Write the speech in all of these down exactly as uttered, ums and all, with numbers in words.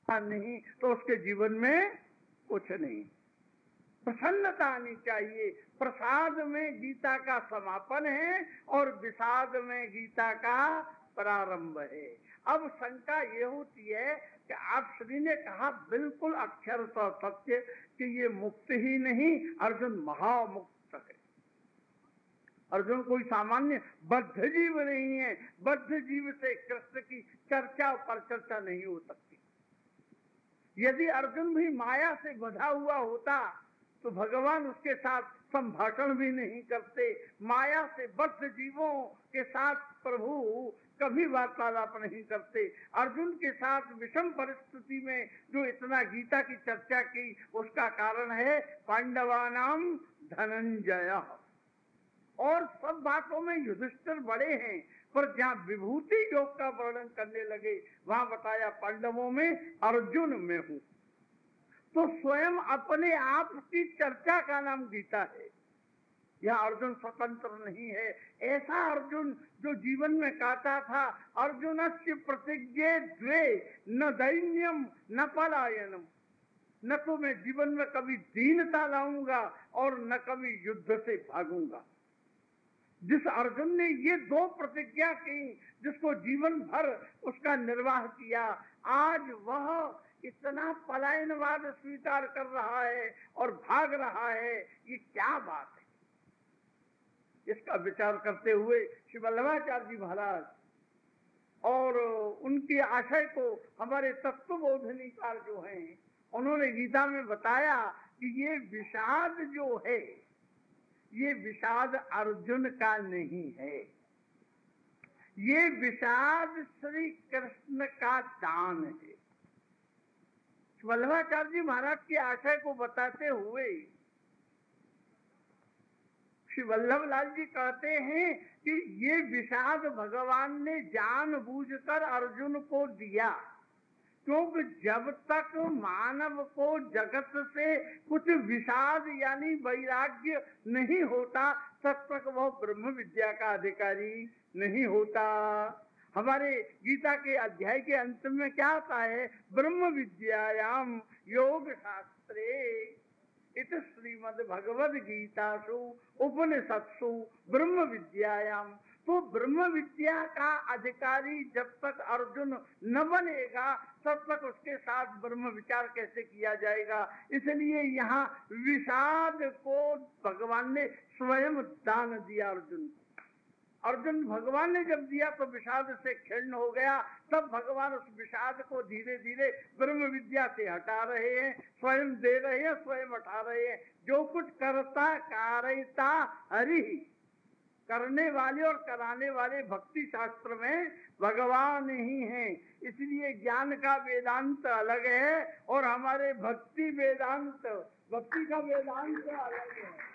नहीं तो उसके जीवन में कुछ नहीं। प्रसन्नता आनी चाहिए। प्रसाद में गीता का समापन है और विषाद में गीता का प्रारंभ है। अब शंका ये होती है कि आप श्री ने कहा बिल्कुल अक्षरशः सत्य कि ये मुक्त ही नहीं, अर्जुन महामुक्त है। अर्जुन कोई सामान्य बद्ध जीव नहीं है। बद्ध जीव से कृष्ण की चर्चा पर चर्चा नहीं हो सकती। यदि अर्जुन भी माया से बंधा हुआ होता तो भगवान उसके साथ संभाषण भी नहीं करते। माया से बद्ध जीवों के साथ प्रभु कभी वार्तालाप नहीं करते। अर्जुन के साथ विषम परिस्थिति में जो इतना गीता की चर्चा की, उसका कारण है पांडवानाम धनंजय। और सब बातों में युधिष्ठिर बड़े हैं, पर जहाँ विभूति योग का वर्णन करने लगे वहां बताया पांडवों में अर्जुन में हूं। तो स्वयं अपने आप की चर्चा का नाम गीता है। यह अर्जुन स्वतंत्र नहीं है। ऐसा अर्जुन जो जीवन में कहता था अर्जुनस्य प्रतिज्ञे द्वे न दैन्यम न पलायनम, न तो मैं जीवन में कभी दीनता लाऊंगा और न कभी युद्ध से भागूंगा। जिस अर्जुन ने ये दो प्रतिज्ञा की, जिसको जीवन भर उसका निर्वाह किया, आज वह इतना पलायनवाद स्वीकार कर रहा है और भाग रहा है। ये क्या बात है? इसका विचार करते हुए श्री वल्लभाचार्य जी महाराज और उनके आशय को हमारे तत्वबोधनीकार जो हैं, उन्होंने गीता में बताया कि ये विषाद जो है, ये विषाद अर्जुन का नहीं है। ये विषाद श्री कृष्ण का दान है। वल्लभाचार्य जी महाराज के आशय को बताते हुए श्री वल्लभलाल जी कहते हैं कि ये विषाद भगवान ने जानबूझकर अर्जुन को दिया, क्योंकि जब तक मानव को जगत से कुछ विषाद यानी वैराग्य नहीं होता, तब तक वह ब्रह्म विद्या का अधिकारी नहीं होता। हमारे गीता के अध्याय के अंत में क्या आता है? ब्रह्म विद्यायाम योग शास्त्रे इत श्रीमद् भगवद गीतासु उपनिषत्सु ब्रह्म विद्यायाम। तो ब्रह्म विद्या का अधिकारी जब तक अर्जुन न बनेगा तब तक उसके साथ ब्रह्म विचार कैसे किया जाएगा? इसलिए यहाँ विषाद को भगवान ने स्वयं दान दिया अर्जुन को। अर्जुन भगवान ने जब दिया तो विषाद से खिन्न हो गया। तब भगवान उस विषाद को धीरे धीरे ब्रह्म विद्या से हटा रहे हैं, स्वयं दे रहे हैं, स्वयं हटा रहे हैं। जो कुछ करता कारयिता हरि, करने वाले और कराने वाले भक्ति शास्त्र में भगवान ही हैं। इसलिए ज्ञान का वेदांत अलग है और हमारे भक्ति वेदांत, भक्ति का वेदांत अलग है।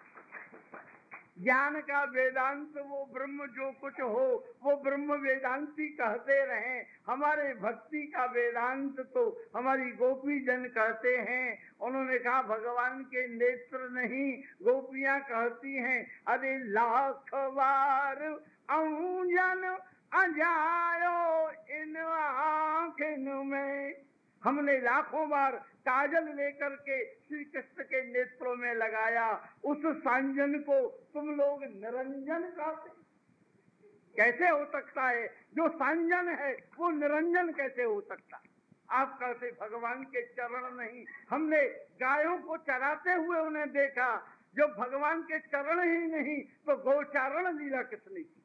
ज्ञान का वेदांत वो ब्रह्म जो कुछ हो वो ब्रह्म वेदांती कहते रहे। हमारे भक्ति का वेदांत तो हमारी गोपी जन कहते हैं। उन्होंने कहा भगवान के नेत्र नहीं, गोपियां कहती हैं अरे लाख बार अंजन अजायो इन आँखिन में। हमने लाखों बार काजल लेकर के श्री कृष्ण के नेत्रों में लगाया, उस सांजन को तुम लोग निरंजन कहते। कैसे हो सकता है? जो सांजन है वो निरंजन कैसे हो सकता? आप कहते भगवान के चरण नहीं। हमने गायों को चराते हुए उन्हें देखा, जब भगवान के चरण ही नहीं तो गोचारण लीला किसने की?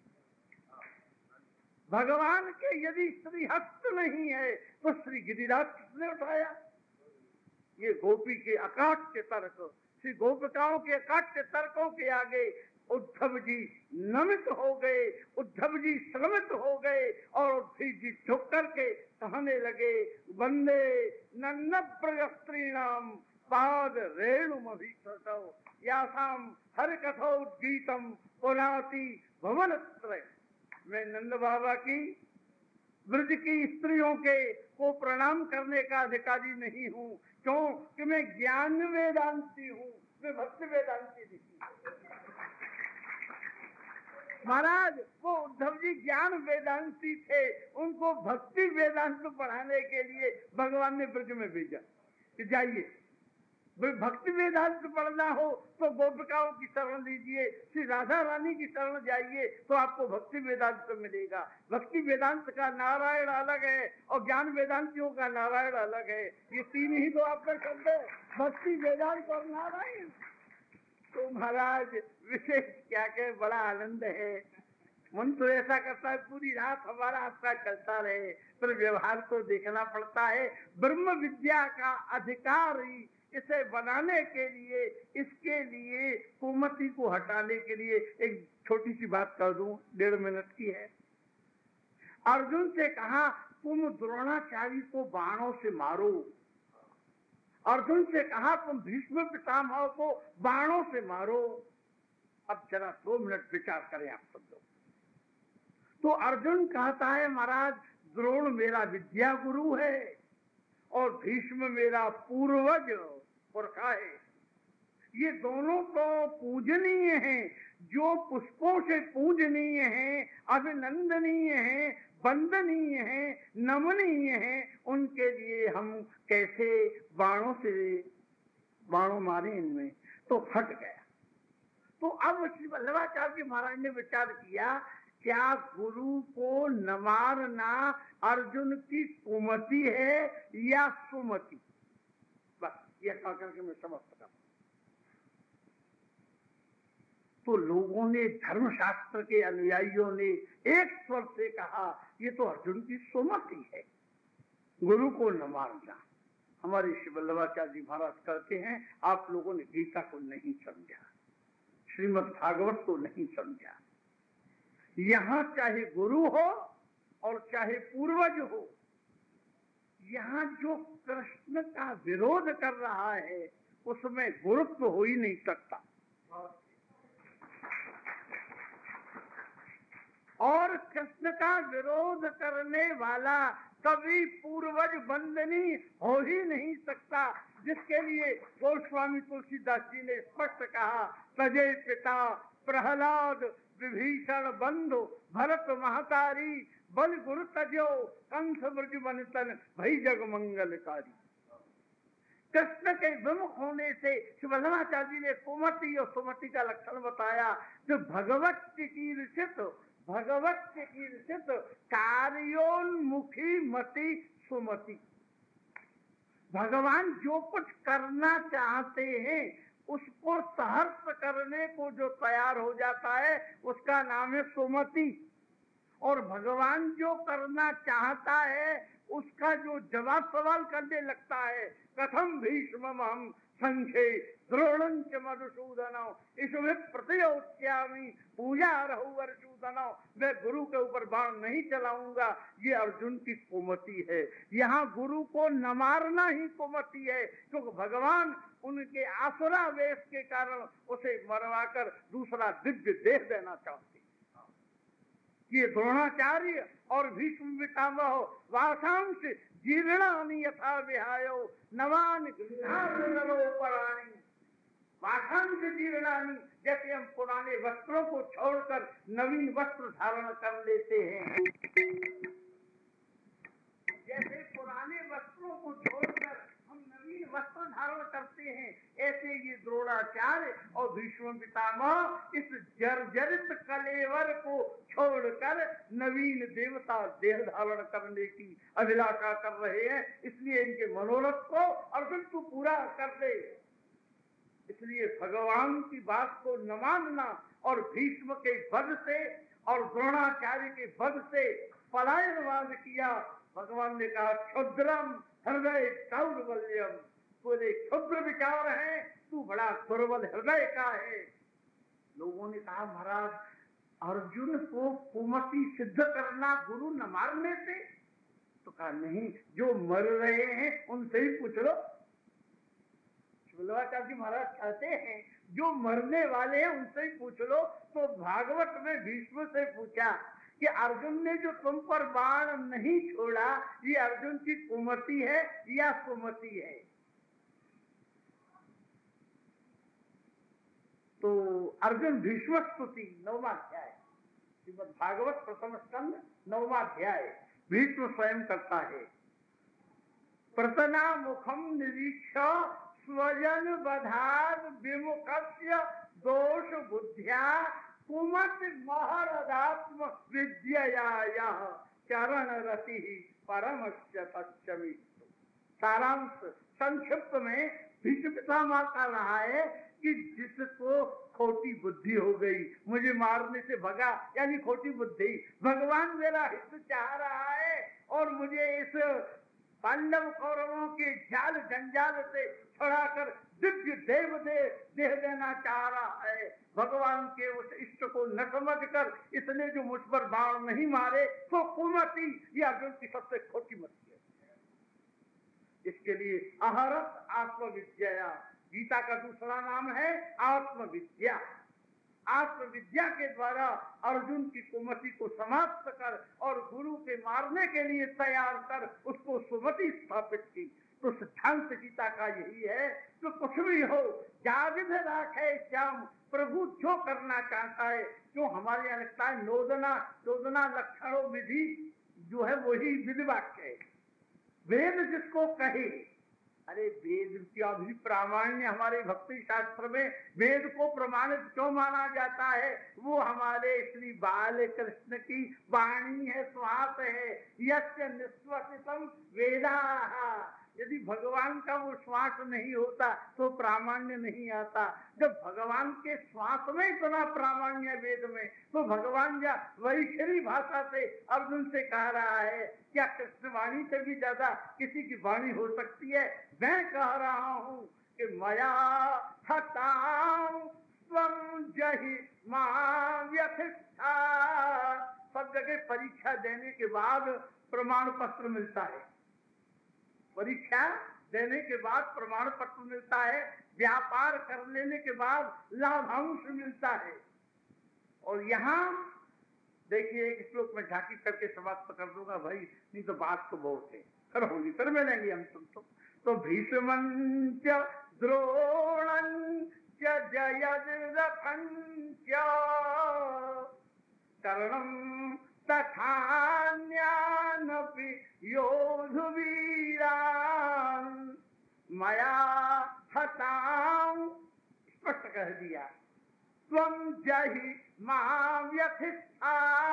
भगवान के यदि श्रीहस्त नहीं है तो श्री गिरिराज किसने उठाया? ये गोपी के अकाट्य तर्क, श्री गोपिकाओं के अकाट्य तर्कों के आगे उद्धव जी नमित हो गए, उद्धव जी श्रमित हो गए और उद्धव जी झुक करके कहने लगे वंदे नन्न प्रयस्त्रीणाम पाद रेणुमभिषतौ यासाम हर कथोद्गीतम पुनाति भुवनत्रय। मैं नंद बाबा की ब्रज की स्त्रियों के को प्रणाम करने का अधिकारी नहीं हूँ, क्यों कि मैं ज्ञान वेदांती हूँ, मैं भक्ति वेदांती नहीं। महाराज वो उद्धव जी ज्ञान वेदांती थे, उनको भक्ति वेदांत पढ़ाने के लिए भगवान ने ब्रज में भेजा कि जाइए, भक्ति वेदांत पढ़ना हो तो गोपिकाओं की शरण लीजिए, श्री राधा रानी की शरण जाइए तो आपको भक्ति वेदांत मिलेगा। भक्ति वेदांत का नारायण अलग है और ज्ञान वेदांतियों का नारायण अलग है। ये तीन ही तो आपका शब्द है, भक्ति वेदांत और नारायण। तो महाराज विशेष क्या कहे, बड़ा आनंद है। मन तो ऐसा करता है पूरी रात हमारा हादसा चलता रहे, पर व्यवहार तो देखना पड़ता है। ब्रह्म विद्या का अधिकारी इसे बनाने के लिए, इसके लिए कुमति को हटाने के लिए एक छोटी सी बात कर दूं, डेढ़ मिनट की है। अर्जुन से कहा तुम द्रोणाचार्य को बाणों से मारो। अर्जुन से कहा तुम भीष्म पितामह को बाणों से मारो। अब जरा दो मिनट विचार करें आप सब लोग। तो अर्जुन कहता है महाराज द्रोण मेरा विद्या गुरु है और भीष्म मेरा पूर्वज पुरखा है। ये दोनों तो पूजनीय हैं, जो पुष्पों से पूजनीय हैं, अभिनंदनीय हैं, वंदनीय हैं, नमनीय हैं, उनके लिए हम कैसे बाणों से बाणों मारे इनमें। तो हट गया। तो अब श्री वल्लभाचार्य जी महाराज ने विचार किया, क्या गुरु को न मारना अर्जुन की कुमति है या सुमति? बस ये कहकर के मैं समझ सका। तो लोगों ने, धर्मशास्त्र के अनुयायियों ने एक स्वर से कहा ये तो अर्जुन की सुमति है, गुरु को न मारना। हमारे श्री वल्लभाचार्य जी महाराज कहते हैं आप लोगों ने गीता को नहीं समझा, श्रीमद् भागवत को नहीं समझा। यहाँ चाहे गुरु हो और चाहे पूर्वज हो, यहाँ जो कृष्ण का विरोध कर रहा है उसमें गुरुत्व हो ही नहीं सकता। और कृष्ण का विरोध करने वाला कभी पूर्वज वंदनीय हो ही नहीं सकता, जिसके लिए गोस्वामी तुलसीदास जी ने स्पष्ट कहा, तजे पिता प्रहलाद विभीषण बंधु भरत महतारी, बल गुरु तजो कंस ब्रज बनतन भई जग मंगलकारी। कृष्ण के विमुख होने से वल्लभाचार्य जी ने कुमति और सुमति का लक्षण बताया। जो भगवत चिकीर्षित भगवत चिकीर्षित कार्योन्मुखी मति सुमति, भगवान जो कुछ करना चाहते हैं उसको सहर्ष करने को जो तैयार हो जाता है उसका नाम है सुमति। और भगवान जो करना चाहता है उसका जो जवाब सवाल करने लगता है, कथम भीष्मम हम संख्ये द्रोणं च मधुसूदनो इसमें प्रतियोत्स्यामि पूजा रहु अर्जुदनो, मैं गुरु के ऊपर बाण नहीं चलाऊंगा, ये अर्जुन की कुमति है। यहाँ गुरु को न मारना ही कुमति है, क्योंकि भगवान उनके आसुरा वेश के कारण उसे मरवाकर दूसरा दिव्य देह देना चाहते। ये द्रोणाचार्य और भीष्म पितामह वासांश जीर्णानि यथा विहायो नवानि गृहाणि, वासांश जीर्णानि, जैसे हम पुराने वस्त्रों को छोड़कर नवीन वस्त्र धारण कर लेते हैं, जैसे पुराने वस्त्रों को छोड़कर हम नवीन वस्त्र धारण करते हैं, ऐसे ये द्रोणाचार्य और भीष्म पितामह इस जर्जरित कलेवर को छोड़कर नवीन देवता देह धारण करने की अभिलाषा कर रहे हैं। इसलिए इनके मनोरथ को अर्जुन तू पूरा कर दे। इसलिए भगवान की बात को न मानना और भीष्म के वध से और द्रोणाचार्य के वध से पलायनवाद किया। भगवान ने कहा क्षुद्रम हृदय दौर्बल्यम, तूने क्षुद्र विचार है, तू बड़ा दुर्बल हृदय का है। लोगों ने कहा महाराज अर्जुन को कुमति सिद्ध करना गुरु न मारने से? तो कहा नहीं, जो मर रहे हैं उनसे ही पूछ लो। वल्लभाचार्य जी महाराज कहते हैं जो मरने वाले हैं उनसे ही पूछ लो। तो भागवत में भीष्म से पूछा कि अर्जुन ने जो तुम पर बाण नहीं छोड़ा, ये अर्जुन की कुमति है या सुमति है? तो अर्जुन भीष्म स्तुति नौवां अध्याय, श्रीमद् भागवत प्रथम स्कंद नौवां अध्याय। भीष्म स्वयं करता है, प्रतना मुखम निरीक्ष स्वजन बधार विमुखस्य दोष बुद्ध्या कुमत महरदात्म विद्यया चरण रति परमस्य तच्चमी। सारांश संक्षिप्त में भीष्म पितामह का रहा है कि जिसको खोटी बुद्धि हो गई, मुझे मारने से भगा, यानी खोटी बुद्धि, भगवान मेरा हित चाह रहा है और मुझे इस पांडव कौरवों के जाल जंजाल से छुड़ाकर दिव्य देव दे देह देना चाह रहा है। भगवान के उस इष्ट को न समझकर इसने जो मुझ पर बाण नहीं मारे तो कुमति या अर्जुन की सबसे खोटी मति है। इसके लिए अहरत आत्मविद्या, गीता का दूसरा नाम है आत्मविद्या। आत्मविद्या के द्वारा अर्जुन की कुमति को समाप्त कर और गुरु के मारने के लिए तैयार कर उसको सुमति स्थापित की। तो सिद्धांत गीता का यही है कि कुछ भी हो, जाविध राखे श्याम, प्रभु जो करना चाहता है, जो हमारे यहाँ लगता है नोदना नोदना लक्षणों विधि जो है वही विधि वाक्य है। वेद जिसको कहे, अरे वेद क्या भी प्रामाण्य, हमारे भक्ति शास्त्र में वेद को प्रमाणित क्यों माना जाता है? वो हमारे श्री बाल कृष्ण की वाणी है, श्वास है। यस्य निश्वसितम वेदाः, यदि भगवान का वो श्वास नहीं होता तो प्रामाण्य नहीं आता। जब भगवान के श्वास में इतना प्रामाण्य वेद में, तो भगवान या वैखरी भाषा से अर्जुन से कह रहा है, क्या कृष्ण वाणी से भी ज्यादा किसी की वाणी हो सकती है? मैं कह रहा हूँ कि मया हतां स्वं जहि मां व्यथिष्ठा। सब जगह परीक्षा देने के बाद प्रमाण पत्र मिलता है, परीक्षा देने के बाद प्रमाण पत्र मिलता है, व्यापार कर लेने के बाद लाभांश मिलता है। और यहाँ देखिए एक श्लोक में झांकी करके समाप्त कर दूंगा भाई, नहीं तो बात तो बहुत है, फिर होगी, फिर मिलेंगे हम तुम तो। तो भीष्मं च द्रोणं च जयद्रथं च कर्णं तथान्यानपि योधवीरान् मया हतां, स्पष्ट कह दिया, त्वं जहि मां व्यथिष्ठा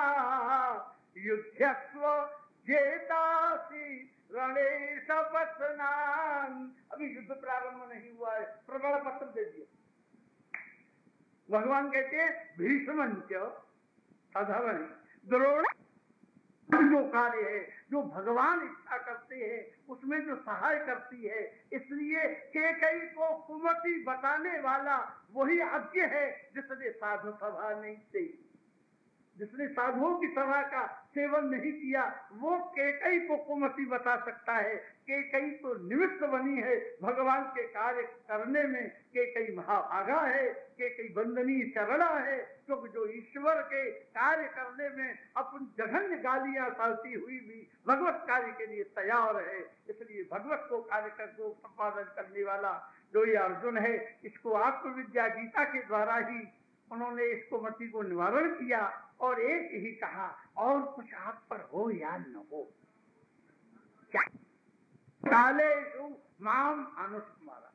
युध्यस्व जेतासि रणे सपत्नान्। अभी युद्ध प्रारंभ नहीं हुआ है, प्रमाण पत्र दे दिया। भगवान कहते हैं भीष्मं च, साधारण द्रोण जो कार्य है, जो भगवान इच्छा करते हैं उसमें जो सहाय करती है, इसलिए केकई को कुमति बताने वाला वही अज्ञ है जिसने साधु सभा नहीं दी, जिसने साधुओं की सभा का सेवन नहीं किया, वो केकई को कुमति बता सकता है। केकई तो निमित्त बनी है भगवान के कार्य करने में, केकई महाभागा है, केकई वंदनीय चरणा है, क्योंकि जो ईश्वर के कार्य करने में अपन जघन्य गालियां सालती हुई भी भगवत कार्य के लिए तैयार है। इसलिए भगवत को कार्य कर को संपादन करने वाला जो ये अर्जुन है, इसको आत्मविद्या गीता के द्वारा ही उन्होंने इसको मति को निवारण किया और एक ही कहा, और कुछ आप पर हो या न हो, क्या कालेषु माम अनुस्मर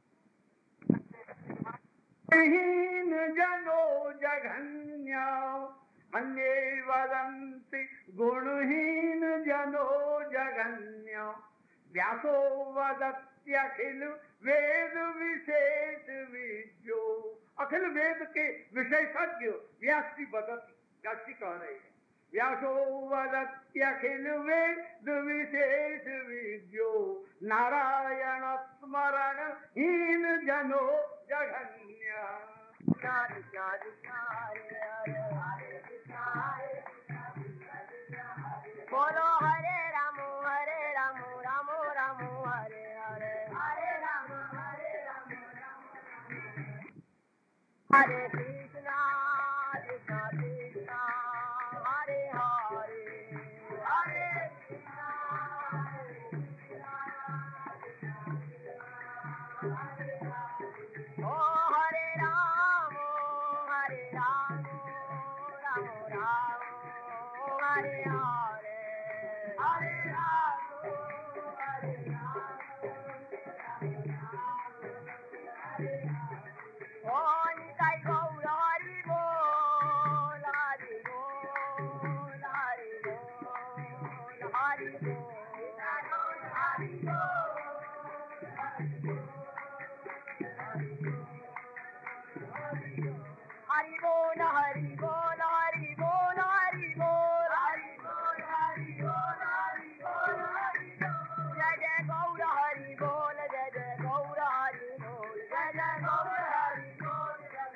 हीन जनो जघन्य अन्ये वदन्ति गुणहीन जनो जघन्य व्यासो वदत्यखिल वेद विशेष विद्यो। अखिल वेद के विशेषज्ञ व्यास की बदती, व्यास की कह रहे हैं, व्यासो वदत्यखिल वेद विशेष विद्यो नारायण स्मरण हीन जनो जघन्य। बोलो हरे राम हरे राम राम राम हरे हरे, हरे राम हरे राम हरे कृष्णा कृष्णा कृष्णा हरे हरे, हरे कृष्णा ओ हरे राम हरे राम राम राम हरे हरे हरे राम हरे राम ओ निताई गौर हरि बोल हरि बोल हरि बोल हरि बोल हरि बोल हरि बोल हरि बोल हरि बोल हरि बोल हरि बोल हरि बोल हरि बोल जय जय गौर हरि बोल जय जय गौर हरि बोल जय जय गौर हरि बोल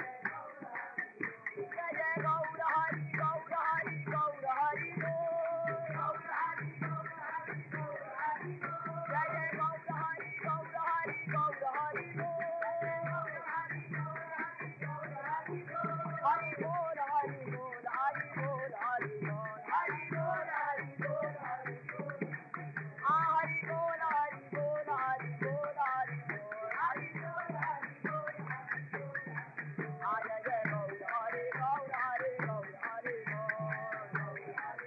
जय जय गौर हरि गौर हरि गौर हरि बोल गौर हरि गौर हरि गौर हरि बोल जय जय गौर हरि गौर हरि गौर हरि बोल गौर हरि गौर हरि गौर हरि बोल हरि बोल हरि बोल हरि बोल हरि बोल हरि बोल हरि बोल हरि बोल आ हरि बोल हरि बोल हरि बोल हरि बोल हरि बोल हरि बोल आ जय जय गौर हरे गौर हरे गौर हरे बोल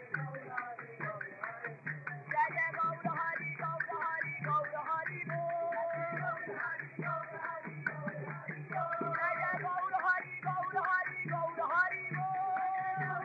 जय जय गौर हरि गौर हरि गौर हरि बोल जय जय गौर हरि गौर हरि गौर हरि बोल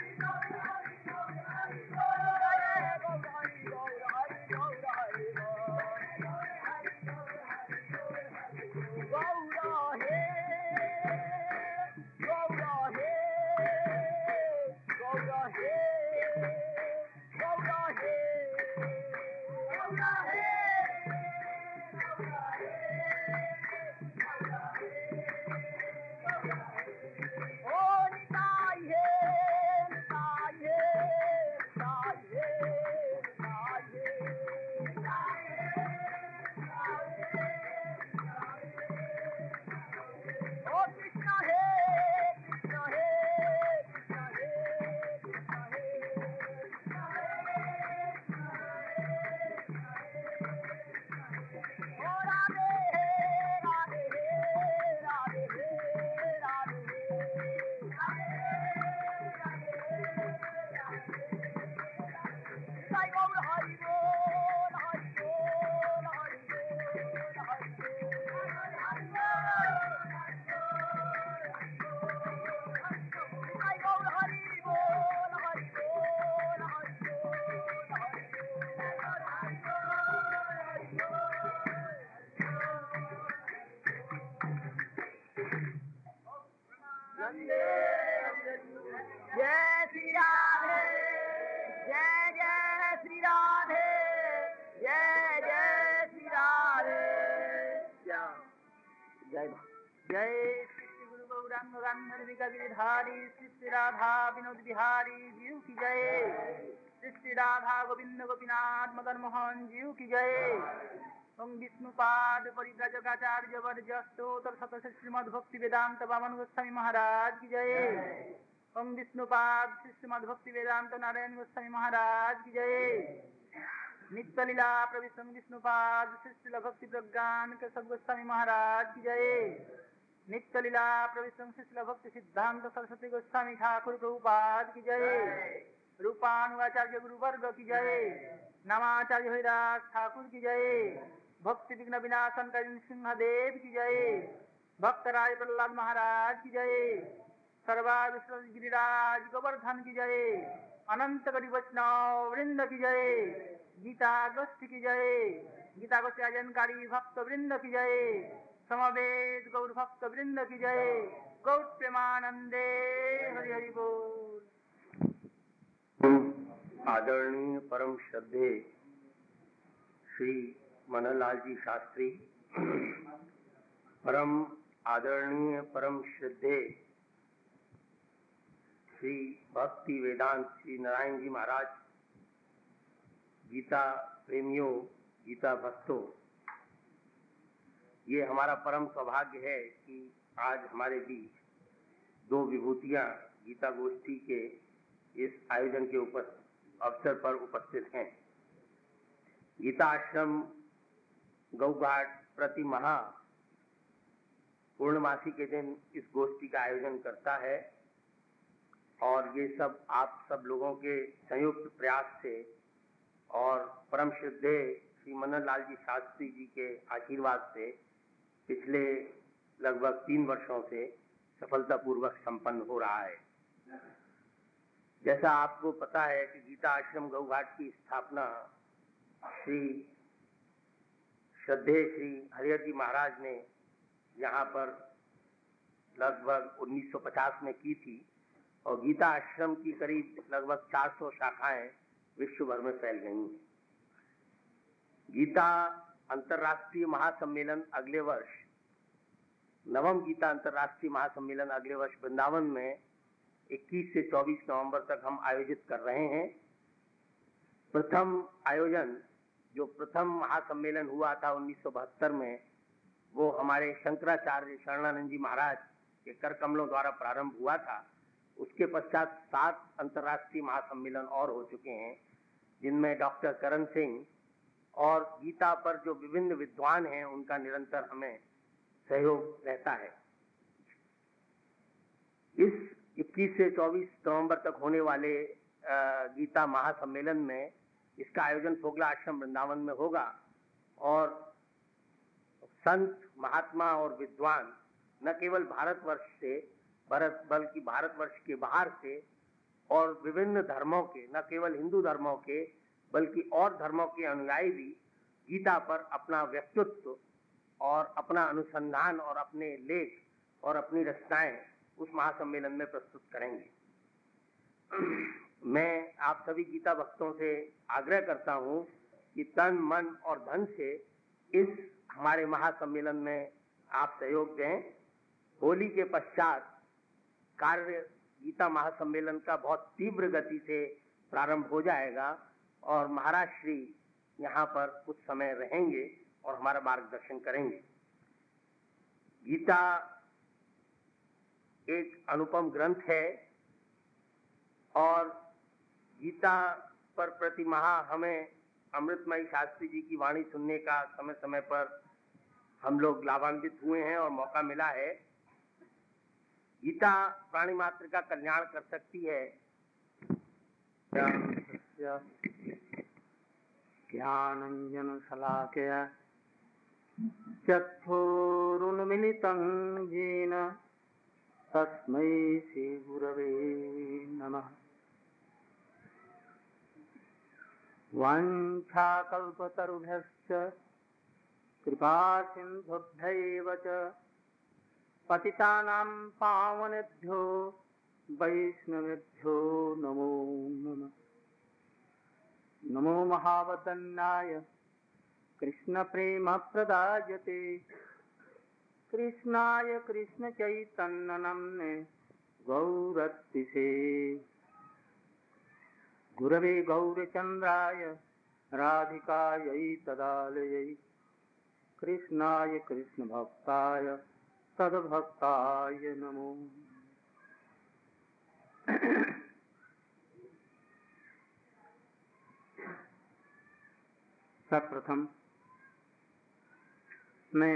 जय श्री राधे जय जय श्री राधे जय जय श्री राधे जय जय श्री गुरु गौरांग गांधी गिरिधारी श्री श्री राधा विनोद बिहारी जीव की जय श्री श्री राधा गोविंद गोपीनाथ मदन मोहन जीव की जय ओम विष्णुपाद परिव्राजकाचार्य वर्जस्तोतर सतत श्रीमद् भक्ति वेदांत वामन गोस्वामी महाराज की जय ओम विष्णुपाद श्रीमद् भक्ति वेदांत नारायण गोस्वामी महाराज की जय नित्य लीला प्रविष्ट विष्णुपाद श्री भक्ति प्रज्ञान केशव गोस्वामी महाराज की जय नित्य लीला प्रविष्ट श्री भक्ति सिद्धांत सरस्वती गोस्वामी ठाकुर प्रभुपाद की जय रूपानुवाचार्य गुरुवर्ग की जय नामाचार्य हरिदास ठाकुर की जय भक्ति विघ्न विनाशन करण सिंहदेव की जय भक्तराज प्रहलाद महाराज की जय सर्वा विश्व गिरिराज गोवर्धन की जय अनंत गरी वैष्णव वृंद की जय गीता गोष्ठी की जय गीता गोष्ठी आयोजनकारी भक्त वृंद की जय समवेत गौर भक्त वृंद की जय गौर प्रेमानंदे हरि हरि बोल। आदरणीय परम श्रद्धे श्री मनोहरलाल जी शास्त्री, परम आदरणीय परम श्रद्धे श्री भक्ति वेदांत श्री नारायण जी महाराज, गीता प्रेमियों, गीता भक्तों, ये हमारा परम सौभाग्य है कि आज हमारे बीच दो विभूतियां गीता गोष्ठी के इस आयोजन के ऊपर अवसर पर उपस्थित हैं। गीता आश्रम गौघाट प्रति माह पूर्णमासी के दिन इस गोष्ठी का आयोजन करता है और ये सब आप सब लोगों के संयुक्त प्रयास से और परम श्रद्धेय श्री मनन लाल जी शास्त्री जी के आशीर्वाद से पिछले लगभग तीन वर्षों से सफलतापूर्वक संपन्न हो रहा है। जैसा आपको पता है कि गीता आश्रम गौघाट की स्थापना श्री श्रद्धेय श्री हरिहर जी महाराज ने यहाँ पर लगभग उन्नीस सौ पचास में की थी और गीता आश्रम की करीब लगभग चार सौ शाखाएं विश्व भर में फैल गई हैं। गीता अंतर्राष्ट्रीय महासम्मेलन अगले वर्ष नवम गीता अंतर्राष्ट्रीय महासम्मेलन अगले वर्ष वृंदावन में इक्कीस से चौबीस नवंबर तक हम आयोजित कर रहे हैं। प्रथम आयोजन जो प्रथम महासम्मेलन हुआ था उन्नीस सौ बहत्तर में, वो हमारे शंकराचार्य शरणानंद जी महाराज के कर कमलों द्वारा प्रारंभ हुआ था। उसके पश्चात सात अंतर्राष्ट्रीय महासम्मेलन और हो चुके हैं, जिनमें डॉक्टर करण सिंह और गीता पर जो विभिन्न विद्वान हैं उनका निरंतर हमें सहयोग रहता है। इस इक्कीस से चौबीस नवंबर तक होने वाले गीता महासम्मेलन में इसका आयोजन फोगला आश्रम वृंदावन में होगा और संत महात्मा और विद्वान न केवल भारतवर्ष से भारत बल्कि भारतवर्ष के बाहर से और विभिन्न धर्मों के, न केवल हिंदू धर्मों के बल्कि और धर्मों के अनुयायी भी गीता पर अपना व्यक्तित्व और अपना अनुसंधान और अपने लेख और अपनी रचनाएं उस महासम्मेलन में प्रस्तुत करेंगे। मैं आप सभी गीता भक्तों से आग्रह करता हूं कि तन मन और धन से इस हमारे महासम्मेलन में आप सहयोग दें। होली के पश्चात कार्य गीता महासम्मेलन का बहुत तीव्र गति से प्रारंभ हो जाएगा और महाराज श्री यहाँ पर कुछ समय रहेंगे और हमारा मार्गदर्शन करेंगे। गीता एक अनुपम ग्रंथ है और गीता पर प्रति माह हमें अमृतमयी शास्त्री जी की वाणी सुनने का समय समय पर हम लोग लाभान्वित हुए हैं और मौका मिला है। गीता प्राणी मात्र का कल्याण कर सकती है। ज्ञानंजन शलाकया चक्षुरुन्मिलितं येन तस्मै श्री गुरवे नमः। वाञ्छाकल्पतरुभ्यश्च कृपा सिन्धुभ्यैव च पतितानां पावनेभ्यो वैष्णवेभ्यो नमो नमः। नमो महावदन्नाय कृष्णप्रेमप्रदायते कृष्णाय कृष्णचैतन्यनाम्ने गौरत्तिसे गुरवे गौरचन्द्राय राधिकायै तदालयै कृष्णाय कृष्णभक्ताय तद्भक्ताय नमो। सर्वप्रथम मैं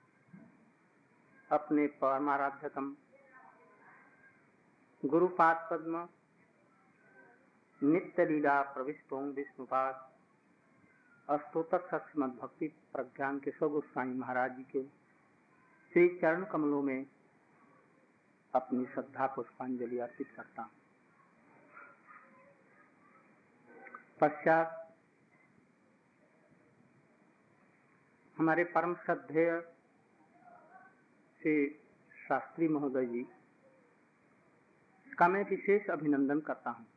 अपने परमाराध्यतम गुरुपाद पद्म नित्य लीला प्रविष्टों विष्णुपाद अष्टोत्तर श्रीमद् भक्ति प्रज्ञान के सौ गोस्वामी महाराज जी के श्री चरण कमलों में अपनी श्रद्धा पुष्पांजलि अर्पित करता हूँ। पश्चात हमारे परम श्रद्धेय श्री शास्त्री महोदय जी का मैं विशेष अभिनंदन करता हूँ।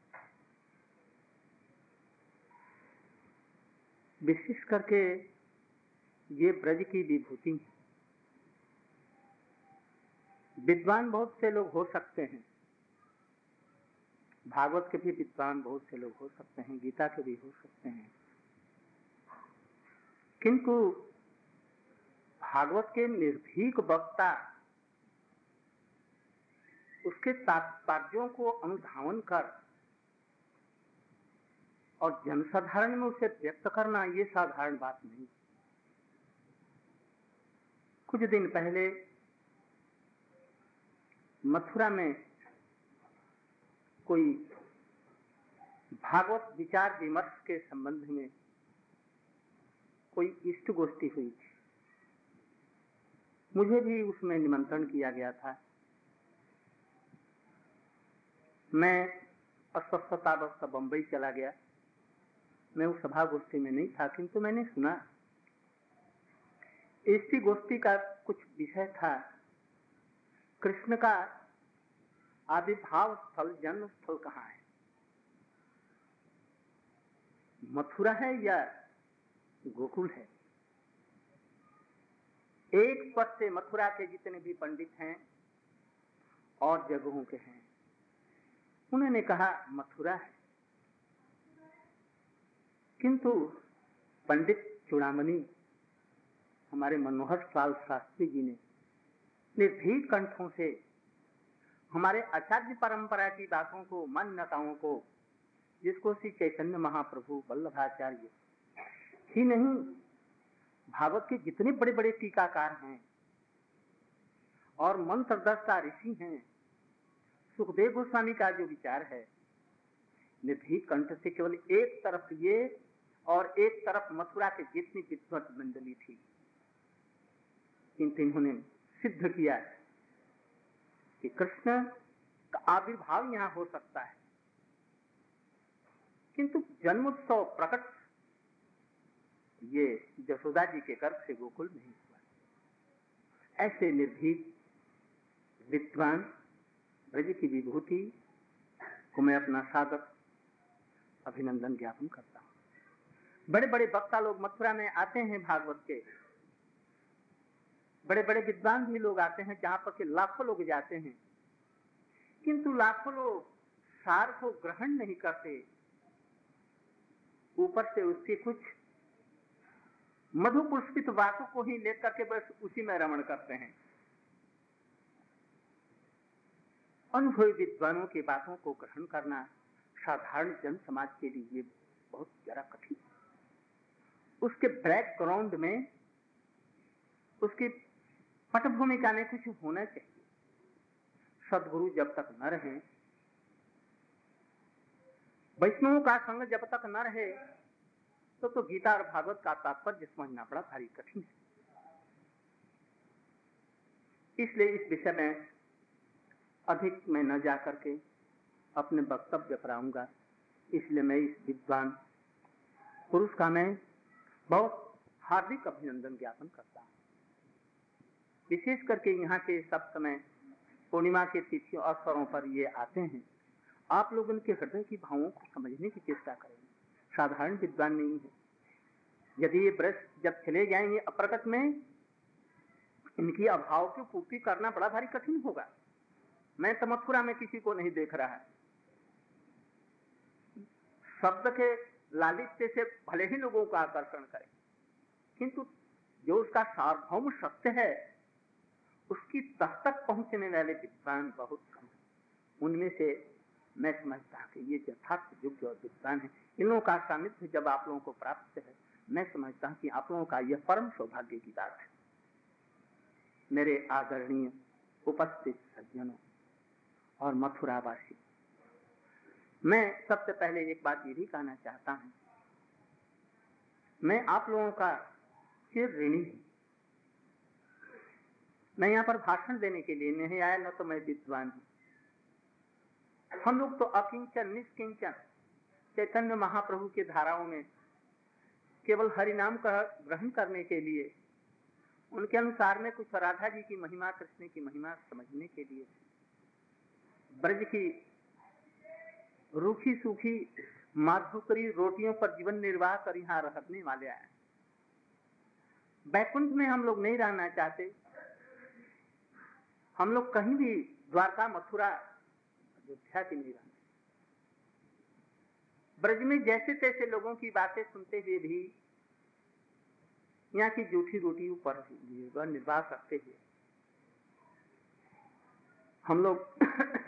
विशेष करके ये ब्रज की विभूति है। विद्वान बहुत से लोग हो सकते हैं, भागवत के भी विद्वान बहुत से लोग हो सकते हैं, गीता के भी हो सकते हैं, किंतु भागवत के निर्भीक वक्ता उसके तात्पर्यों को अनुधावन कर और जनसाधारण में उसे व्यक्त करना ये साधारण बात नहीं। कुछ दिन पहले मथुरा में कोई भागवत विचार विमर्श के संबंध में कोई इष्ट गोष्ठी हुई थी। मुझे भी उसमें निमंत्रण किया गया था। मैं अस्वस्थतावस्था बंबई चला गया। मैं उस सभा गोष्ठी में नहीं था, किंतु मैंने सुना इष्टि गोष्ठी का कुछ विषय था कृष्ण का आविर्भाव स्थल, जन्म स्थल कहाँ है, मथुरा है या गोकुल है। एक पद से मथुरा के जितने भी पंडित हैं और जगहों के हैं, उन्होंने कहा मथुरा है, किंतु पंडित चूड़ामणि हमारे मनोहर लाल शास्त्री जी ने निर्भीक कंठों से हमारे आचार्य परंपरा की बातों को, मान्यताओं को, जिसको श्री चैतन्य महाप्रभु वल्लभाचार्य ही नहीं, भागवत के जितने बड़े बड़े टीकाकार हैं और मंत्र दृष्टा ऋषि हैं, सुखदेव गोस्वामी का जो विचार है, निर्भीक कंठ से केवल एक तरफ ये और एक तरफ मथुरा के जितनी विद्वत मंडली थी, किंतु इन्होंने सिद्ध किया कि कृष्ण का आविर्भाव यहाँ हो सकता है, किंतु जन्मोत्सव प्रकट ये यशोदा जी के गर्भ से गोकुल नहीं हुआ। ऐसे निर्भीक विद्वान ब्रज की विभूति को मैं अपना सादर अभिनंदन ज्ञापन करता हूं। बड़े बड़े वक्ता लोग मथुरा में आते हैं, भागवत के बड़े बड़े विद्वान भी लोग आते हैं, जहां पर के लाखों लोग जाते हैं, किंतु लाखों लोग सार को ग्रहण नहीं करते, ऊपर से उसकी कुछ मधु पुष्पित बातों को ही लेकर के बस उसी में रमण करते हैं। अनुभवी विद्वानों की बातों को ग्रहण करना साधारण जन समाज के लिए बहुत जरा कठिन। उसके बैकग्राउंड में, उसकी पटभूमिका में कुछ होना चाहिए। सदगुरु जब तक न रहे, वैष्णवों का संग जब तक न रहे, तो तो गीता और भागवत का तात्पर्य समझना बड़ा भारी कठिन है। इसलिए इस विषय में अधिक मैं न जाकर के अपने वक्तव्य पर आऊंगा। इसलिए मैं इस विद्वान पुरुष का मैं बहुत हार्दिक अभिनंदन ज्ञापन करता हूं। विशेष करके यहाँ के सब समय पूर्णिमा के तिथि अवसरों पर ये आते हैं। आप लोग उनके हृदय की भावों को समझने की चेष्टा करेंगे। साधारण विद्वान नहीं है। यदि ये ब्रज जब चले जाएंगे अप्रकट में, इनकी अभाव की पूर्ति करना बड़ा भारी कठिन होगा। मैं तो मथुरा में किसी को नहीं देख रहा। शब्द के लालित्य से भले ही लोगों का आकर्षण करे, किंतु जो उसका सार्वभौम सत्य है, उसकी तह तक पहुंचने वाले विद्वान बहुत कम। उनमें से मैं समझता हूं कि ये यथार्थ योग्य और विद्वान है। इन लोगों का सानिध्य जब आप लोगों को प्राप्त है, मैं समझता हूं कि आप लोगों का यह परम सौभाग्य की बात है। मेरे आदरणीय उपस्थित सज्जनों और मथुरावासी, मैं सबसे पहले एक बात ये भी कहना चाहता हूं, मैं आप लोगों का चिर ऋणी हूं। मैं यहाँ पर भाषण देने के लिए नहीं आया, न तो मैं विद्वान हूं। हम लोग तो अकिंचन निष्किंचन चैतन्य महाप्रभु की धाराओं में केवल हरि नाम का ग्रहण करने के लिए, उनके अनुसार में कुछ राधा जी की महिमा, कृष्ण की महिमा समझने के लिए ब्रज की रूखी सूखी माधुकरी रोटियों पर जीवन निर्वाह कर यहाँ रहने वाले आए। बैकुंठ में हम लोग नहीं रहना चाहते। हम लोग कहीं भी द्वारका, मथुरा, अयोध्या की नहीं रहना। ब्रज में जैसे तैसे लोगों की बातें सुनते हुए भी यहाँ की जूठी रोटी पर निर्वाह करते हुए हम लोग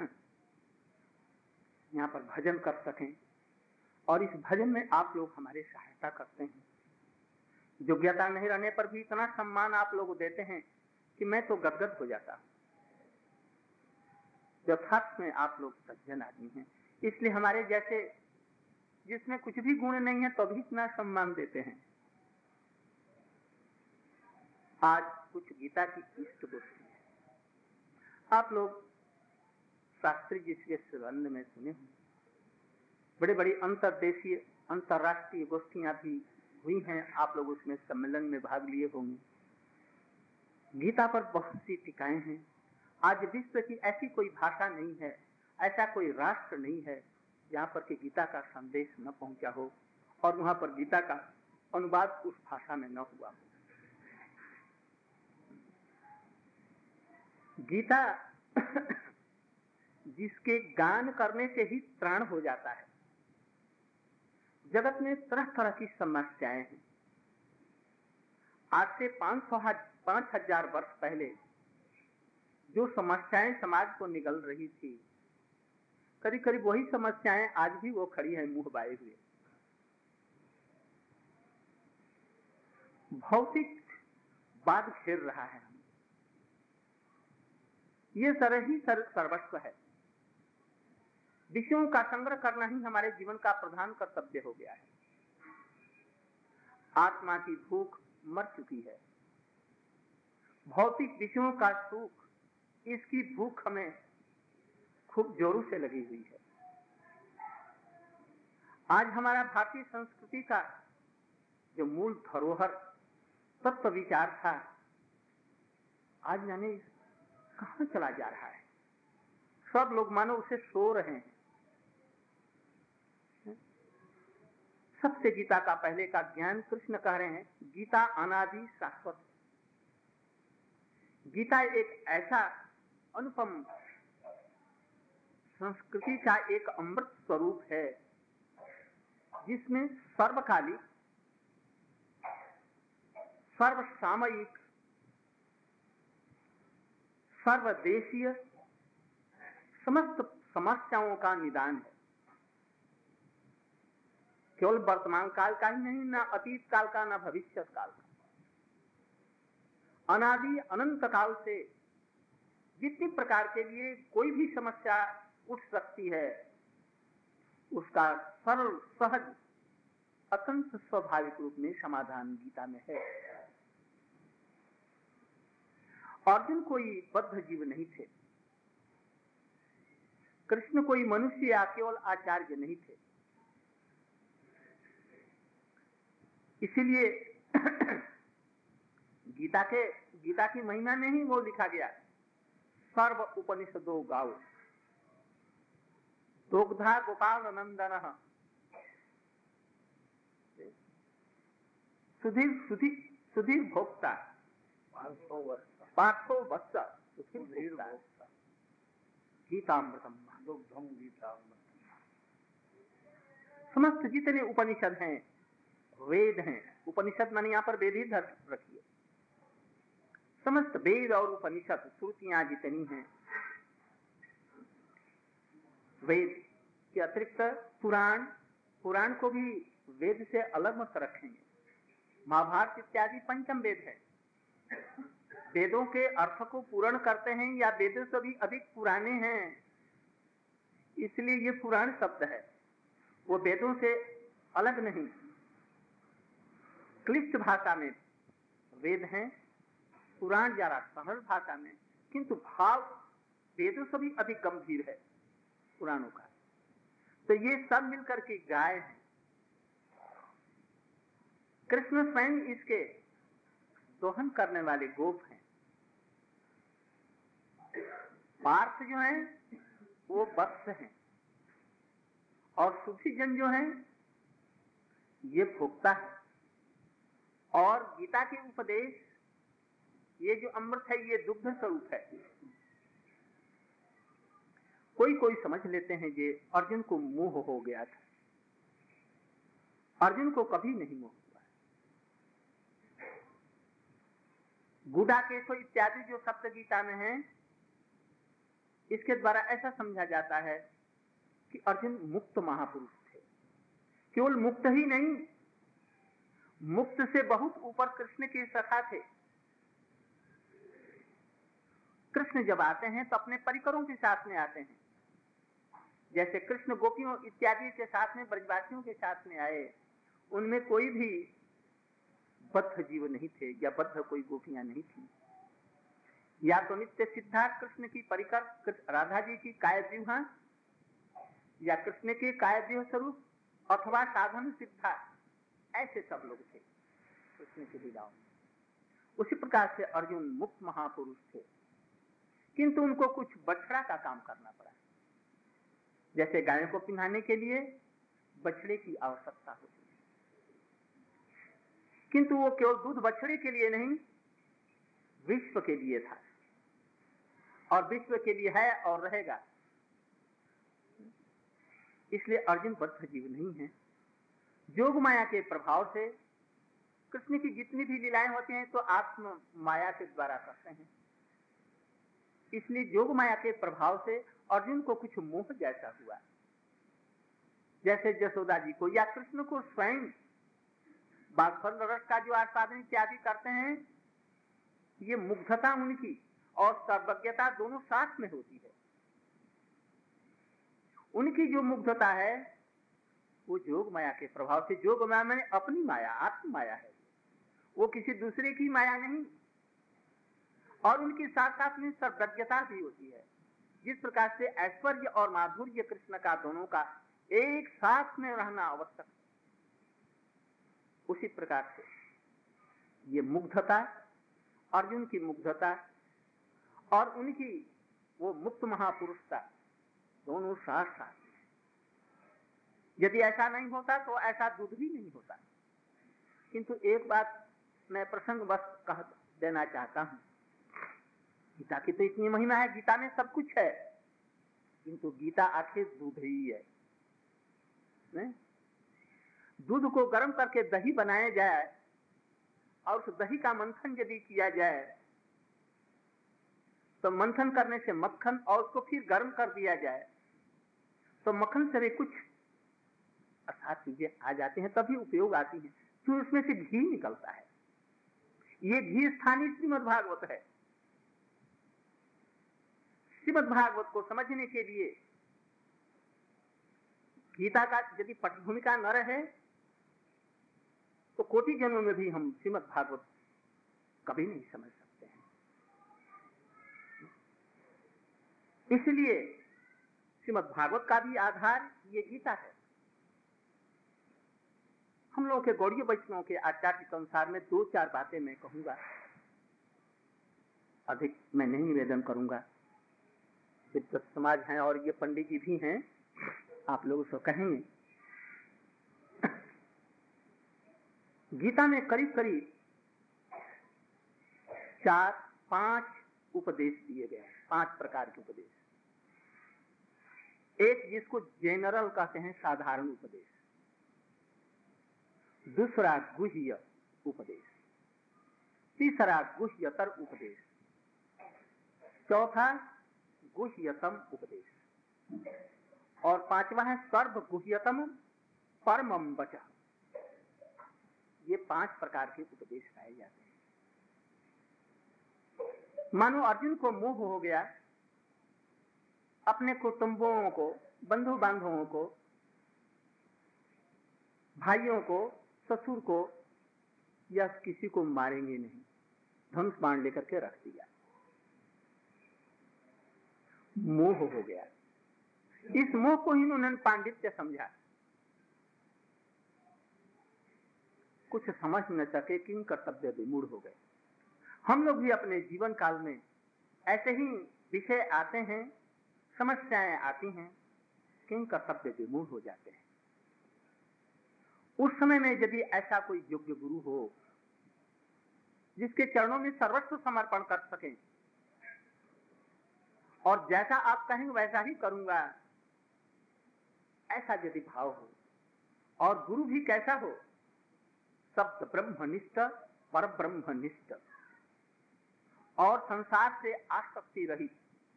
यहाँ पर भजन कर सकें, और इस भजन में आप लोग हमारी सहायता करते हैं। योग्यता नहीं रहने पर भी इतना सम्मान आप लोग देते हैं कि मैं तो गदगद हो जाता हूं। यथार्थ में आप लोग सज्जन आदमी हैं, इसलिए हमारे जैसे जिसमें कुछ भी गुण नहीं है तो भी इतना सम्मान देते हैं। आज कुछ गीता की इष्ट गोष्ठी है। आप लोग शास्त्री जी के संबंध में सुने होंगे, बड़े बड़ी अंतरदेशीय अंतरराष्ट्रीय गोष्ठियां भी हुई हैं, आप लोग उसमें सम्मेलन में भाग लिए होंगे। गीता पर बहुत सी टीकाएं हैं। आज विश्व की ऐसी कोई भाषा नहीं है, ऐसा कोई राष्ट्र नहीं है जहां पर कि गीता का संदेश न पहुंचा हो और वहां पर गीता का अनुवाद उस भाषा में न हुआ हो। गीता जिसके गान करने से ही त्राण हो जाता है। जगत में तरह तरह की समस्याएं हैं। आज से पांच सौ पांच हजार वर्ष पहले जो समस्याएं समाज को निगल रही थी, करीब करीब वही समस्याएं आज भी वो खड़ी हैं मुंह बाए हुए। भौतिक बाद घेर रहा है, ये सर ही सर सर्वस्व है। विषयों का संग्रह करना ही हमारे जीवन का प्रधान कर्तव्य हो गया है। आत्मा की भूख मर चुकी है। भौतिक विषयों का सुख, इसकी भूख हमें खूब जोरों से लगी हुई है। आज हमारा भारतीय संस्कृति का जो मूल धरोहर तत्व विचार था, आज जाने कहां चला जा रहा है। सब लोग मानो उसे सो रहे हैं। सबसे गीता का पहले का ज्ञान कृष्ण कह रहे हैं, गीता अनादि शाश्वत। गीता एक ऐसा अनुपम संस्कृति का एक अमृत स्वरूप है जिसमें सर्वकालिक, सर्वसामयिक, सर्वदेशीय समस्त समस्याओं का निदान है। केवल वर्तमान काल का ही नहीं, ना अतीत काल का, ना भविष्य काल का। अनादि अनंत काल से जितनी प्रकार के लिए कोई भी समस्या उठ सकती है, उसका सरल सहज अत्यंत स्वाभाविक रूप में समाधान गीता में है। अर्जुन कोई बद्ध जीव नहीं थे। कृष्ण कोई मनुष्य या केवल आचार्य नहीं थे। इसीलिए गीता के गीता की महिमा में ही वो लिखा गया, सर्व उपनिषदो गाओ दुग्धा गोपाल नंदन सुधीर सुधीर सुधीर भोक्ता पार्थो वत्स सुधीर भोक्ता गीतामृतम दुग्धम गीतामृतम। समस्त जितने उपनिषद हैं, वेद हैं, उपनिषद माने यहाँ पर वेद ही धर रखिए। समस्त वेद और उपनिषद श्रुतियां जितनी हैं, वेद के अतिरिक्त पुराण, पुराण को भी वेद से अलग मत रखेंगे। महाभारत इत्यादि पंचम वेद है। वेदों के अर्थ को पूर्ण करते हैं या वेदों से भी अधिक पुराने हैं, इसलिए ये पुराण शब्द है। वो वेदों से अलग नहीं, क्लिष्ट भाषा में वेद हैं, पुराण जरा सरल भाषा में, किंतु भाव वेदों से भी अधिक गंभीर है पुराणों का। तो ये सब मिलकर के गाय है। कृष्ण स्वयं इसके दोहन करने वाले गोप हैं। पार्थ जो है वो वत्स हैं और सुखीजन जो है ये भोक्ता है। और गीता के उपदेश, ये जो अमृत है, ये दुग्ध स्वरूप है। कोई कोई समझ लेते हैं कि अर्जुन को मोह हो गया था। अर्जुन को कभी नहीं मोह हुआ है। गुडाकेशो इत्यादि जो शब्द गीता में है, इसके द्वारा ऐसा समझा जाता है कि अर्जुन मुक्त महापुरुष थे। केवल मुक्त ही नहीं, मुक्त से बहुत ऊपर कृष्ण के सखा थे। कृष्ण जब आते हैं तो अपने परिकरों के साथ में आते हैं। जैसे कृष्ण गोपियों इत्यादि के साथ में, ब्रजवासियों के साथ में आए, उनमें कोई भी बद्ध जीव नहीं थे या बद्ध कोई गोपियां नहीं थी। या तो नित्य सिद्धार्थ कृष्ण की परिकर राधा जी की कायव्यूहा, या कृष्ण के कायव्यूह स्वरूप, अथवा साधन सिद्धार्थ, ऐसे सब लोग थे कृष्ण की लीलाओं में। उसी प्रकार से अर्जुन मुक्त महापुरुष थे, किंतु उनको कुछ बछड़ा का काम करना पड़ा। जैसे गायों को पिन्हाने के लिए बछड़े की आवश्यकता होती है, किंतु वो केवल दूध बछड़े के लिए नहीं, विश्व के लिए था, और विश्व के लिए है और रहेगा। इसलिए अर्जुन बद्ध जीव नहीं है। जोग माया के प्रभाव से कृष्ण की जितनी भी लीलाएं होती हैं तो आत्म माया के द्वारा करते हैं। इसलिए जोग माया के प्रभाव से अर्जुन को कुछ मोह जैसा हुआ, जैसे जसोदा जी को या कृष्ण को स्वयं बागफल रस का जो आस्वादन इत्यादि करते हैं, ये मुग्धता उनकी और सर्वज्ञता दोनों साथ में होती है। उनकी जो मुग्धता है वो जोग माया के प्रभाव से, जोग माया में अपनी माया, आत्म माया है, वो किसी दूसरे की माया नहीं। और उनकी साथ साथ में सर्वज्ञता भी होती है। जिस प्रकार से ऐश्वर्य और माधुर्य कृष्ण का दोनों का एक साथ में रहना आवश्यक, उसी प्रकार से ये मुग्धता, अर्जुन की मुग्धता और उनकी वो मुक्त महापुरुषता, दोनों साथ साथ। यदि ऐसा नहीं होता तो ऐसा दूध भी नहीं होता। किंतु एक बात मैं प्रसंग बस कह देना चाहता हूं, गीता की तो इतनी महिमा है, गीता में सब कुछ है, किंतु गीता आखिर दूध ही है। ने? दूध को गर्म करके दही बनाया जाए और उस दही का मंथन यदि किया जाए तो मंथन करने से मक्खन, और उसको फिर गर्म कर दिया जाए तो मक्खन से भी कुछ अर्थात चीजें आ जाती हैं, तभी उपयोग आती है, तो उसमें से घी निकलता है। ये घी स्थानीय श्रीमद् भागवत है। श्रीमद् भागवत को समझने के लिए गीता का यदि पटभूमिका न रहे तो कोटि जन्मों में भी हम श्रीमद् भागवत कभी नहीं समझ सकते हैं। इसलिए श्रीमद् भागवत का भी आधार ये गीता है। हम लोगों के गौड़ीय वैष्णव के आचार्य के अनुसार में दो चार बातें मैं कहूंगा, अधिक मैं नहीं निवेदन करूंगा। विद्वत समाज हैं और ये पंडित जी भी हैं, आप लोग उसको कहेंगे। गीता में करीब करीब चार पांच उपदेश दिए गए हैं, पांच प्रकार के उपदेश। एक जिसको जनरल कहते हैं, साधारण उपदेश। दूसरा गुह्य उपदेश। तीसरा गुह्यतर उपदेश। चौथा गुह्यतम उपदेश। और पांचवा है सर्व गुह्यतम परमम वचः। ये पांच प्रकार के उपदेश पाए जाते हैं। मानो अर्जुन को मोह हो गया अपने कुटुंबों को, बंधु बांधवों को, भाइयों को, ससुर को, या किसी को मारेंगे नहीं, धनुष बाण लेकर के रख दिया। मोह हो गया। इस मोह को ही उन्होंने पांडित्य समझा। कुछ समझ न सके, किन कर्तव्य विमूढ़ हो गए। हम लोग भी अपने जीवन काल में ऐसे ही विषय आते हैं, समस्याएं आती हैं, किन कर्तव्य विमूढ़ हो जाते हैं। उस समय में यदि ऐसा कोई योग्य गुरु हो जिसके चरणों में सर्वस्व समर्पण कर सके और जैसा आप कहेंगे वैसा ही करूंगा, ऐसा यदि भाव हो, और गुरु भी कैसा हो, शब्द ब्रह्मनिष्ठ, पर ब्रह्मनिष्ठ और संसार से आसक्ति रहित,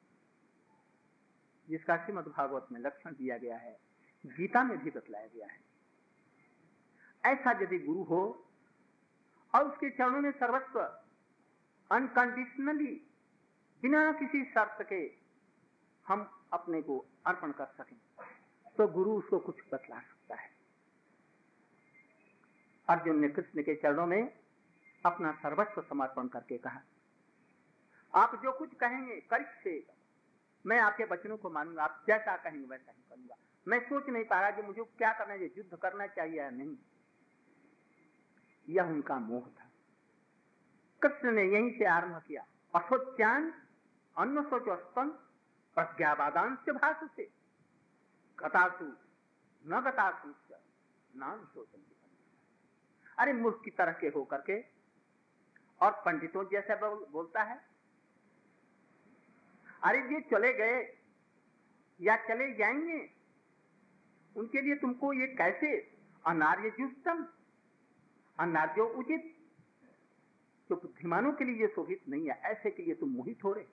जिसका श्रीमद् भागवत में लक्षण दिया गया है, गीता में भी बतलाया गया है। ऐसा यदि गुरु हो और उसके चरणों में सर्वस्व अनकंडीशनली, बिना किसी शर्त के हम अपने को अर्पण कर सकें तो गुरु उसको कुछ बतला सकता है। अर्जुन ने कृष्ण के चरणों में अपना सर्वस्व समर्पण करके कहा, आप जो कुछ कहेंगे करिष्ये, मैं आपके वचनों को मानूंगा, आप जैसा कहेंगे वैसा ही करूंगा। मैं सोच नहीं पा रहा कि मुझे क्या करना चाहिए, युद्ध करना चाहिए या नहीं। यह उनका मोह था। कृष्ण ने यहीं से आरंभ किया, अशोच्यान अन्न शोचस्तन प्रज्ञावादांश भाषसे गतासु न गतासु नाम शोचन। अरे मूर्ख की तरह के होकर के और पंडितों जैसे बोल, बोलता है। अरे ये चले गए या चले जाएंगे, उनके लिए तुमको ये कैसे अनार्य जुष्टम, अनार्य उचित, तो बुद्धिमानों के लिए ये शोभित नहीं है, ऐसे के लिए तुम मोहित हो रहे।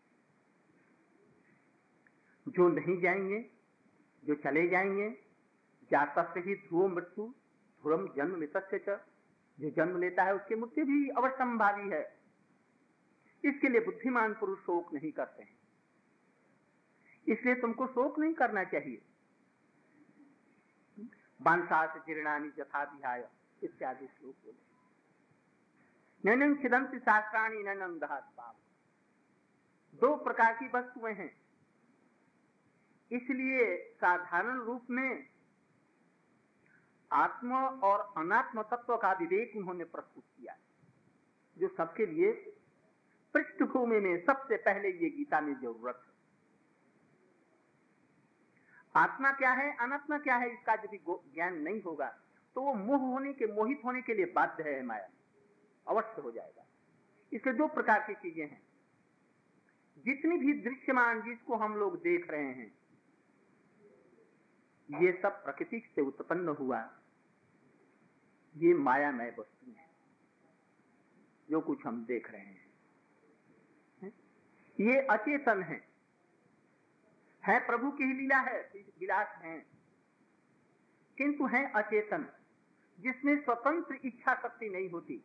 जो नहीं जाएंगे, जो चले जाएंगे, जातस्य ही ध्रुव मृत्यु ध्रुवम जन्म मृतस्य च, जो जन्म लेता है उसकी मृत्यु भी अवश्यंभावी है। इसके लिए बुद्धिमान पुरुष शोक नहीं करते हैं, इसलिए तुमको शोक नहीं करना चाहिए। बांसास जीर्णानि यथा विहाय इत्यादि श्लोक बोले। नैनं छिदन्ति शास्त्राणि नैनं दहत पाप। दो प्रकार की वस्तुएं हैं, इसलिए साधारण रूप में आत्म और अनात्म तत्व का विवेक उन्होंने प्रस्तुत किया, जो सबके लिए पृष्ठभूमि में सबसे पहले ये गीता में जरूरत है। आत्मा क्या है, अनात्मा क्या है, इसका यदि ज्ञान नहीं होगा तो वो मोह होने के मोहित होने के लिए बाध्य है, माया अवश्य हो जाएगा। इसलिए दो प्रकार की चीजें हैं। जितनी भी दृश्यमान जिसको हम लोग देख रहे हैं, ये सब प्रकृति से उत्पन्न हुआ, ये मायामय वस्तु है। जो कुछ हम देख रहे हैं ये अचेतन है, है प्रभु की ही लीला है, विलास है, किंतु है अचेतन, जिसमें स्वतंत्र इच्छा शक्ति नहीं होती,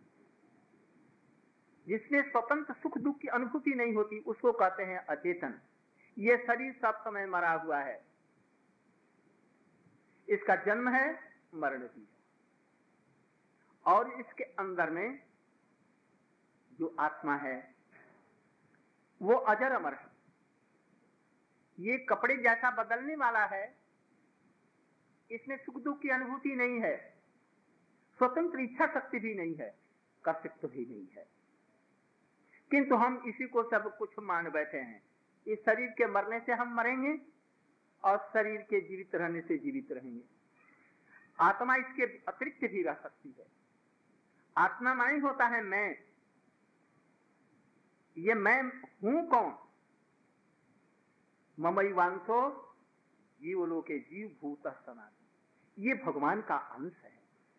जिसमें स्वतंत्र सुख दुख की अनुभूति नहीं होती, उसको कहते हैं अचेतन। ये शरीर सब समय मरा हुआ है, इसका जन्म है, मरण भी है, और इसके अंदर में जो आत्मा है वो अजर अमर है। ये कपड़े जैसा बदलने वाला है, इसमें सुख दुख की अनुभूति नहीं है, स्वतंत्र इच्छा शक्ति भी नहीं है, कर्तृत्व भी नहीं है, किंतु हम इसी को सब कुछ मान बैठे हैं। इस शरीर के मरने से हम मरेंगे और शरीर के जीवित रहने से जीवित रहेंगे। आत्मा इसके अतिरिक्त भी रह सकती है। आत्मा मानी होता है मैं, ये मैं हूं कौन? ममई वांसो जीव लोके जीव भूत सनातन, ये भगवान का अंश है।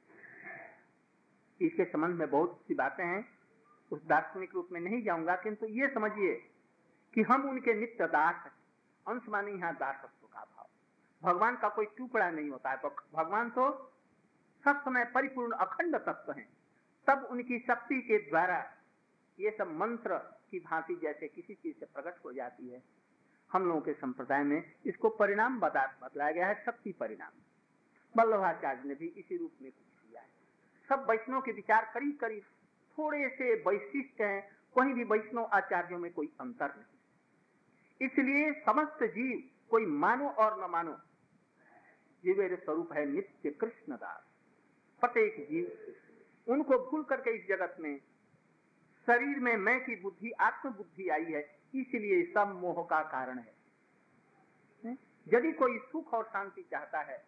इसके संबंध में बहुत सी बातें हैं, उस दार्शनिक रूप में नहीं जाऊंगा, किंतु ये समझिए कि हम उनके नित्य दास हैं। अंश माने यहाँ दासत्व का भाव। भगवान का कोई टुकड़ा नहीं होता है, भगवान तो सब समय परिपूर्ण अखंड तत्व हैं। तब उनकी शक्ति के द्वारा ये सब मंत्र की भांति जैसे किसी चीज से प्रकट हो जाती है। हम लोगों के संप्रदाय में इसको परिणाम बतलाया गया है, शक्ति परिणाम। वल्लभाचार्य ने भी इसी रूप में कुछ किया है। सब वैष्णव के विचार करीब करीब थोड़े से वैशिष्ट हैं, कहीं भी वैष्णव आचार्यों में कोई अंतर नहीं। इसलिए समस्त जीव, कोई मानो और न मानो, जीवेर स्वरूप है नित्य कृष्णदास। प्रत्येक जीव उनको भूल करके इस जगत में शरीर में मैं की बुद्धि, आत्म बुद्धि आई है, इसलिए सब मोह का कारण है। यदि कोई सुख और शांति चाहता है,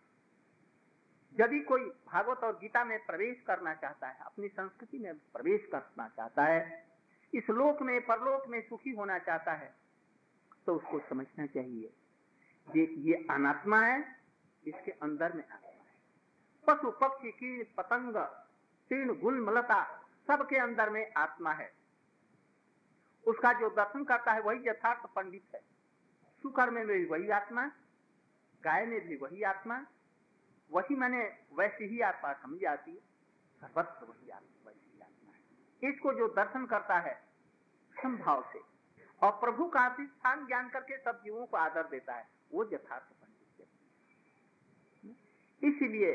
यदि कोई भागवत और गीता में प्रवेश करना चाहता है, अपनी संस्कृति में प्रवेश करना चाहता है, इस लोक में परलोक में सुखी होना चाहता है, तो उसको समझना चाहिए ये ये अनात्मा है, इसके अंदर में आत्मा है। पशु पक्षी कीट पतंग तीर्ण गुलमलता सबके अंदर में आत्मा है। उसका जो दर्शन करता है वही यथार्थ पंडित है। शुकर में भी वही आत्मा, गाय में भी वही आत्मा, वही मैंने वैसी ही आत्मा समझ आती है, सर्वत्र वही आत्मा वैसी आत्मा है। इसको जो दर्शन करता है संभाव से और प्रभु का अधिष्ठान ज्ञान करके सब जीवों को आदर देता है, वो यथार्थ पंडित है। इसीलिए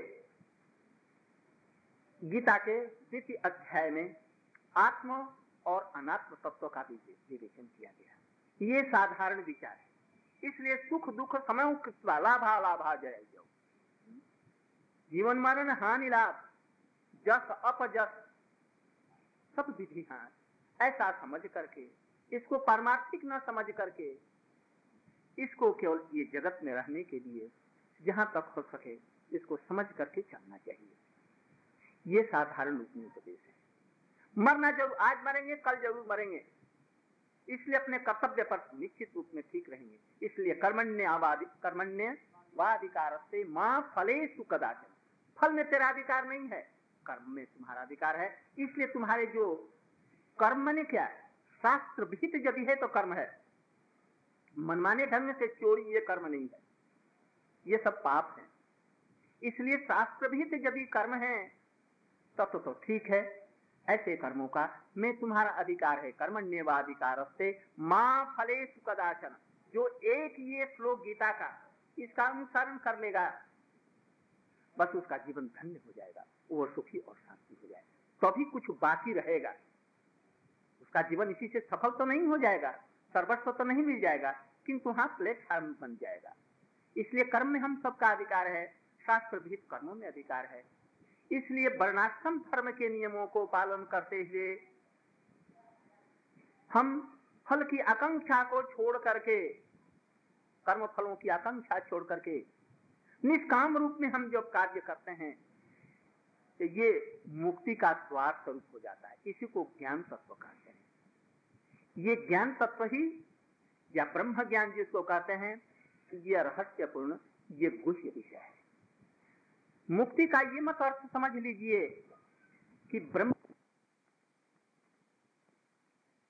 गीता के द्वितीय अध्याय में आत्म और अनात्म तत्व का भी विवेचन किया गया। ये साधारण विचार है। इसलिए सुख दुख समय कृत्वा लाभा लाभा जय जय, जीवन मरण हानि लाभ, जस अपजस सब विधि हानि, ऐसा समझ करके, इसको पारमार्थिक न समझ करके, इसको केवल ये जगत में रहने के लिए जहां तक हो सके इसको समझ करके चलना चाहिए। ये साधारण उपदेश है। मरना जरूर, आज मरेंगे कल जरूर मरेंगे, इसलिए अपने कर्तव्य पर निश्चित रूप में ठीक रहेंगे। इसलिए कर्मण्य आवादि कर्मण्य वाधिकार से मां फलेषु कदाचन, फल में तेरा अधिकार नहीं है, कर्म में तुम्हारा अधिकार है। इसलिए तुम्हारे जो कर्म ने क्या है, शास्त्र विहित यदि है तो कर्म है, मनमाने ढंग से चोरी ये कर्म नहीं है, ये सब पाप है। इसलिए शास्त्र विहित यदि कर्म है तब तो, तो ठीक है, ऐसे कर्मों का में तुम्हारा अधिकार है। कर्मण्येवाधिकारस्ते मां फलेषु कदाचन, जो एक ये श्लोक गीता का इसका अनुसरण कर लेगा बस उसका जीवन धन्य हो जाएगा, वो सुखी और शांति हो जाएगा। तभी कुछ बाकी रहेगा, उसका जीवन इसी से सफल तो नहीं हो जाएगा, सर्वस्व तो नहीं मिल जाएगा, किंतु हाँ प्लेटफॉर्म बन जाएगा। इसलिए कर्म में हम सबका अधिकार है, शास्त्र विहित कर्मों में अधिकार है। इसलिए वर्णाश्रम धर्म के नियमों को पालन करते हुए हम फल की आकांक्षा को छोड़ करके, कर्म फलों की आकांक्षा छोड़ करके निष्काम रूप में हम जो कार्य करते हैं तो ये मुक्ति का द्वार स्वरूप हो जाता है। इसी को ज्ञान तत्व कहते हैं। ये ज्ञान तत्व ही या ब्रह्म ज्ञान जिसको कहते हैं, ये रहस्यपूर्ण, ये गुह्य विषय है। मुक्ति का ये मत अर्थ समझ लीजिए कि ब्रह्म